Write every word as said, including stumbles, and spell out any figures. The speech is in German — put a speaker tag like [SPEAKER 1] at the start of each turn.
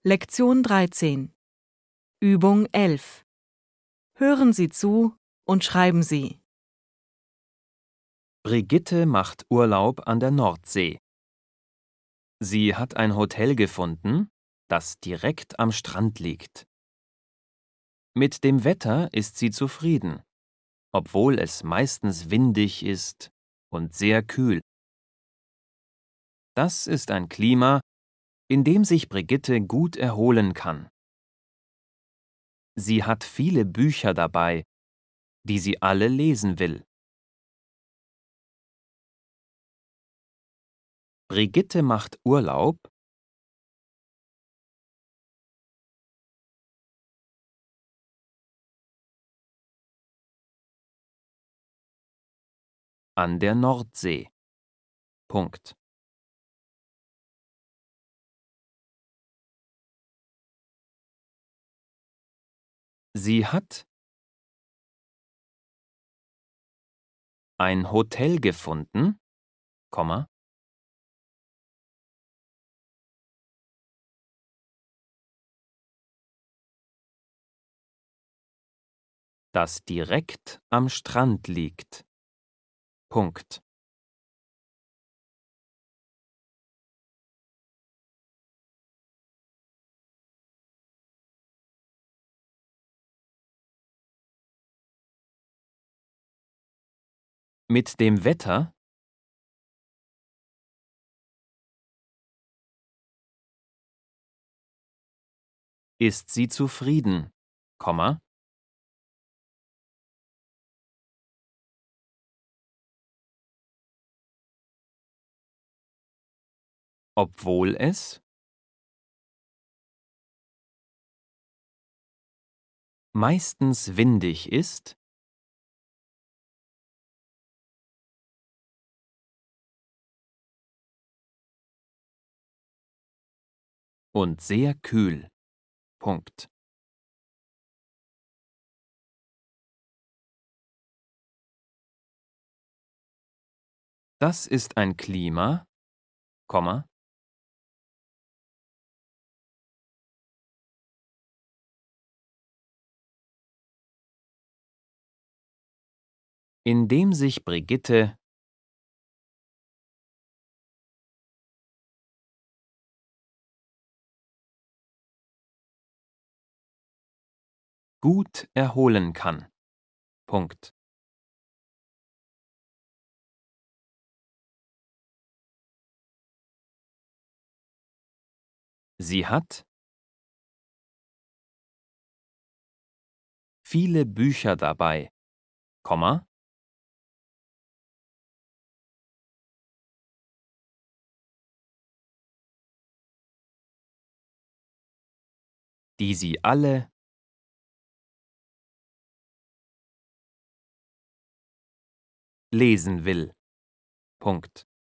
[SPEAKER 1] Lektion dreizehn. Übung elf. Hören Sie zu und schreiben Sie.
[SPEAKER 2] Brigitte macht Urlaub an der Nordsee. Sie hat ein Hotel gefunden, das direkt am Strand liegt. Mit dem Wetter ist sie zufrieden, obwohl es meistens windig ist und sehr kühl. Das ist ein Klima, in dem sich Brigitte gut erholen kann. Sie hat viele Bücher dabei, die sie alle lesen will. Brigitte macht Urlaub an der Nordsee. Punkt. Sie hat ein Hotel gefunden, Komma, das direkt am Strand liegt. Punkt. Mit dem Wetter ist sie zufrieden, Komma, obwohl es meistens windig ist und sehr kühl. Punkt. Das ist ein Klima, Komma, in dem sich Brigitte gut erholen kann. Punkt. Sie hat viele Bücher dabei, Komma, die sie alle lesen will. Punkt.